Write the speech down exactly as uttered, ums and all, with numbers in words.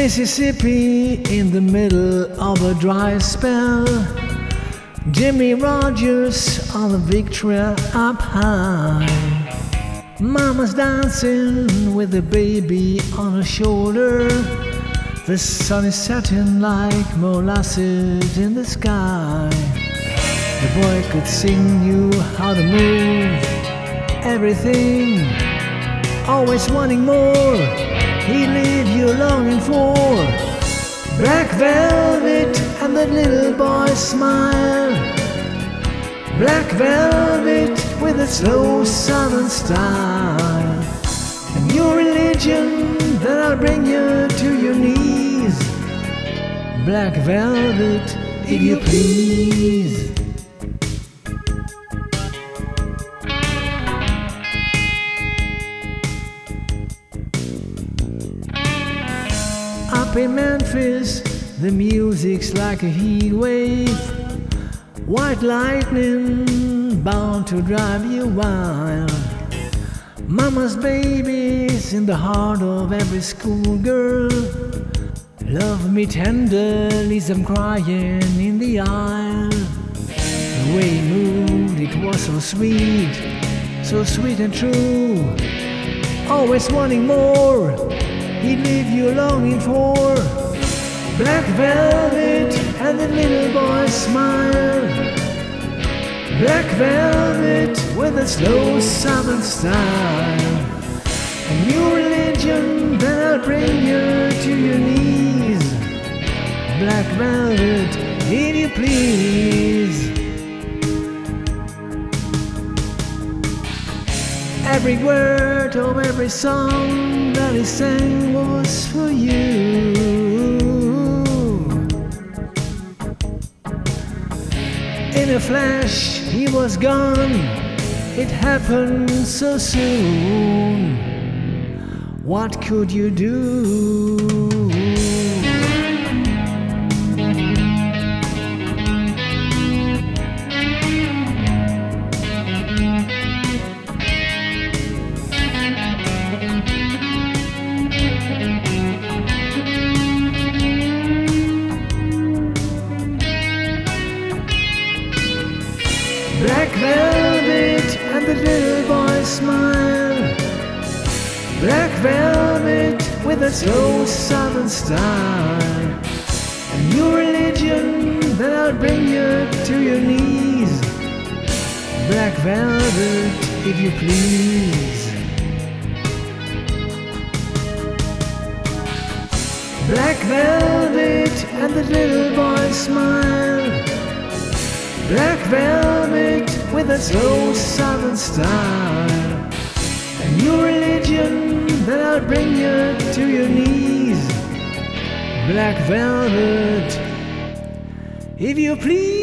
Mississippi in the middle of a dry spell. Jimmy Rogers on the Victoria up high. Mama's dancing with the baby on her shoulder. The sun is setting like molasses in the sky. The boy could sing you how to move everything, always wanting more. He'd leave you longing for black velvet and that little boy's smile. Black velvet with its slow southern style. And your religion that'll bring you to your knees. Black velvet, if you please. Up in Memphis, the music's like a heat wave. White lightning bound to drive you wild. Mama's baby's in the heart of every schoolgirl. Love me tenderly, I'm crying in the aisle. The way he moved, it was so sweet, so sweet and true. Always wanting more, he'd leave you longing for black velvet and the little boy's smile. Black velvet with a slow southern style. A new religion that'll bring you to your knees. Black velvet, if you please. Every word of every song that he sang was for you. In a flash, he was gone. It happened so soon. What could you do? Black velvet and the little boy's smile. Black velvet with a slow southern style. A new religion that'll bring you to your knees. Black velvet, if you please. Black velvet and the little boy's smile. Black velvet with a slow southern style. A new religion that'll bring you to your knees. Black velvet, if you please.